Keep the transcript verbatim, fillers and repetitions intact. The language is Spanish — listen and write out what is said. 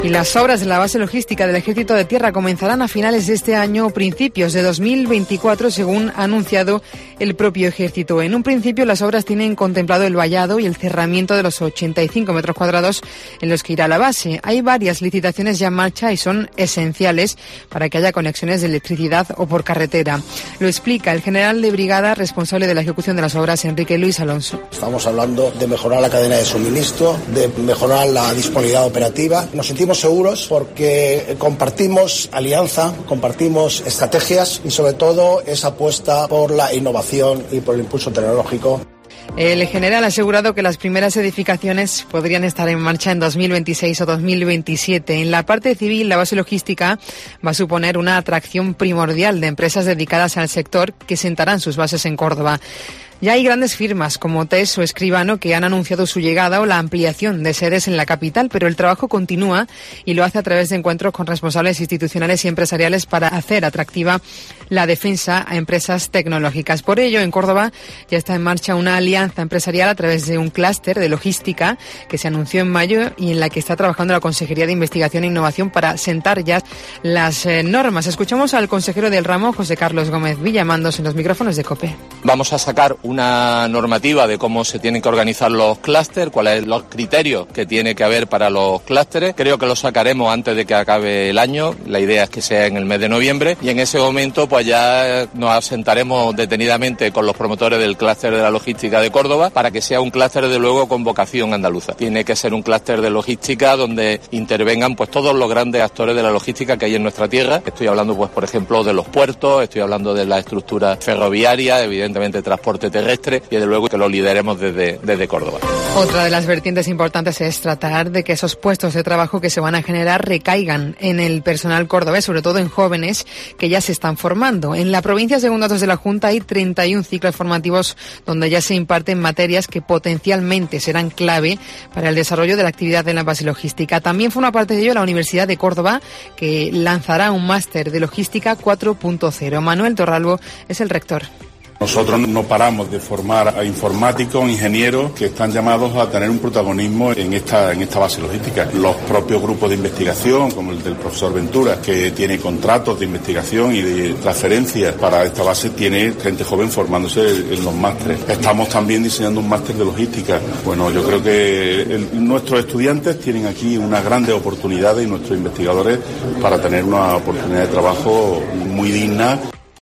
Y las obras de la base logística del Ejército de Tierra comenzarán a finales de este año o principios de dos mil veinticuatro, según ha anunciado el propio Ejército. En un principio, las obras tienen contemplado el vallado y el cerramiento de los ochenta y cinco metros cuadrados en los que irá la base. Hay varias licitaciones ya en marcha y son esenciales para que haya conexiones de electricidad o por carretera. Lo explica el general de brigada responsable de la ejecución de las obras, Enrique Luis Alonso. Estamos hablando de mejorar la cadena de suministro, de mejorar la disponibilidad operativa. Nos sentimos seguros porque compartimos alianza, compartimos estrategias y sobre todo esa apuesta por la innovación y por el impulso tecnológico. El general ha asegurado que las primeras edificaciones podrían estar en marcha en dos mil veintiséis o dos mil veintisiete. En la parte civil, la base logística va a suponer una atracción primordial de empresas dedicadas al sector que sentarán sus bases en Córdoba. Ya hay grandes firmas como T E S o Escribano que han anunciado su llegada o la ampliación de sedes en la capital, pero el trabajo continúa y lo hace a través de encuentros con responsables institucionales y empresariales para hacer atractiva la defensa a empresas tecnológicas. Por ello, en Córdoba ya está en marcha una alianza empresarial a través de un clúster de logística que se anunció en mayo y en la que está trabajando la Consejería de Investigación e Innovación para sentar ya las eh, normas. Escuchamos al consejero del ramo, José Carlos Gómez Villamandos, en los micrófonos de COPE. Vamos a sacar una normativa de cómo se tienen que organizar los clústeres, cuáles son los criterios que tiene que haber para los clústeres. Creo que lo sacaremos antes de que acabe el año. La idea es que sea en el mes de noviembre y en ese momento pues ya nos asentaremos detenidamente con los promotores del clúster de la logística de Córdoba para que sea un clúster de luego con vocación andaluza. Tiene que ser un clúster de logística donde intervengan pues todos los grandes actores de la logística que hay en nuestra tierra. Estoy hablando pues por ejemplo de los puertos, estoy hablando de la estructura ferroviaria, evidentemente transporte terrestre y desde luego que lo lideremos desde, desde Córdoba. Otra de las vertientes importantes es tratar de que esos puestos de trabajo que se van a generar recaigan en el personal cordobés, sobre todo en jóvenes que ya se están formando. En la provincia, según datos de la Junta, hay treinta y uno ciclos formativos donde ya se imparten materias que potencialmente serán clave para el desarrollo de la actividad en la base logística. También forma parte de ello la Universidad de Córdoba, que lanzará un máster de logística cuatro punto cero. Manuel Torralbo es el rector. Nosotros no paramos de formar a informáticos, ingenieros que están llamados a tener un protagonismo en esta, en esta base logística. Los propios grupos de investigación, como el del profesor Ventura, que tiene contratos de investigación y de transferencia para esta base, tiene gente joven formándose en los másteres. Estamos también diseñando un máster de logística. Bueno, yo creo que el, nuestros estudiantes tienen aquí unas grandes oportunidades y nuestros investigadores para tener una oportunidad de trabajo muy digna.